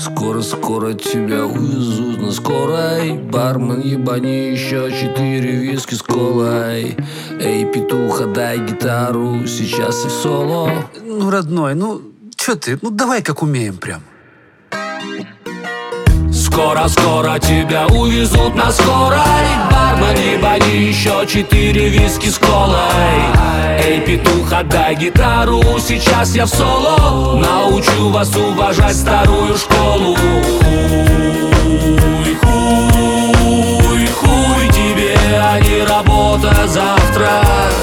Скоро тебя увезут на скорой. Бармен, ебани еще 4 виски с колой. Эй, петух, отдай гитару, сейчас и в соло. Ну, родной, чё ты? Давай как умеем прям. Скоро тебя увезут на скорой. Бармен, ебани еще 4 виски с колой. Эй, петух, отдай гитару, сейчас я в соло. Научу вас уважать старую школу. Хуй тебе, а не работа завтра.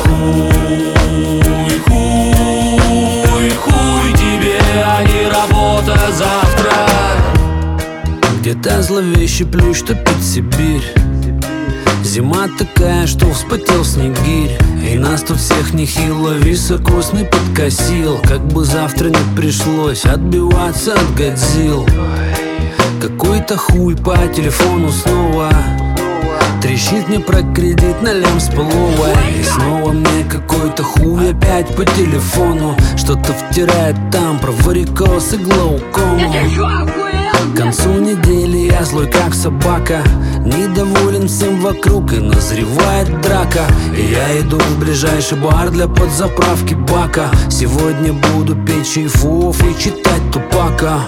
Хуй тебе, а не работа завтра. Где-то зловеще плющ топит Сибирь. Зима такая, что вспотел снегирь. И нас тут всех нехило високосный подкосил. Как бы завтра не пришлось отбиваться от Годзилл. Какой-то хуй по телефону снова трещит мне про кредит на лям с половой. И снова мне какой-то хуй опять по телефону что-то втирает там про варикоз и глаукому. К концу недели я злой как собака, недоволен всем вокруг и назревает драка. И я иду в ближайший бар для подзаправки бака. Сегодня буду петь чайфов и читать Тупака.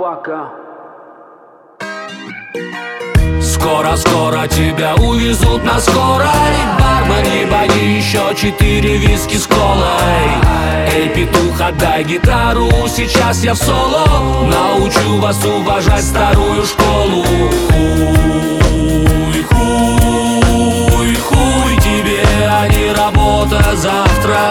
Скоро тебя увезут на скорой. Бармен, ебани еще 4 виски с колой. Эй, петух, отдай гитару, сейчас я в соло. Научу вас уважать старую школу. Хуй тебе, а не работа завтра.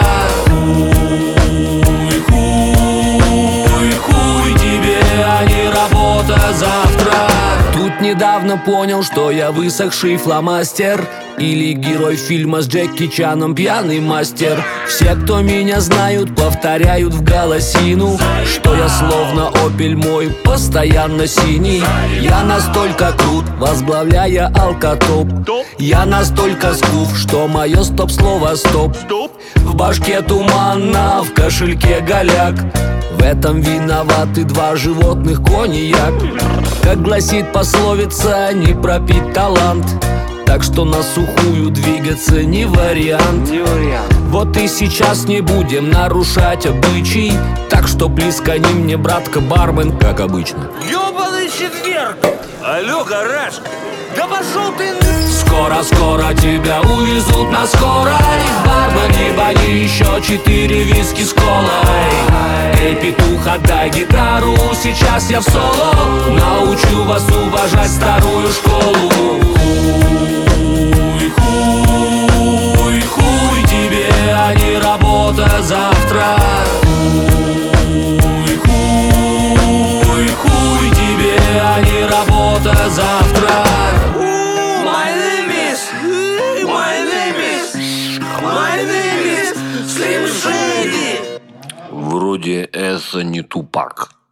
Хуй тебе, а не работа завтра. Тут недавно понял, что я высохший фломастер. Или герой фильма с Джеки Чаном пьяный мастер. Все, кто меня знают, повторяют в голосину, что я словно опель мой, постоянно синий. Я настолько крут, возглавляя алкотоп. Я настолько скуф, что мое стоп-слово стоп. В башке туманно, в кошельке голяк. В этом виноваты 2 животных коньяк. Как гласит пословица, не пропить талант. Так что на сухую двигаться не вариант. Вот и сейчас не будем нарушать обычай. Так что близко не мне, братка бармен, как обычно. Ёбаный четверг! Алло, гараж! Да пошел ты! Скоро тебя увезут на скорой. Бармен, ебани еще 4 виски с колой. Эй, петух, отдай гитару, сейчас я в соло. Научу вас уважать старую школу. Хуй тебе, а не работа завтра. Хуй тебе, а не работа завтра. My name is Slim Shady. Вроде это не Тупак.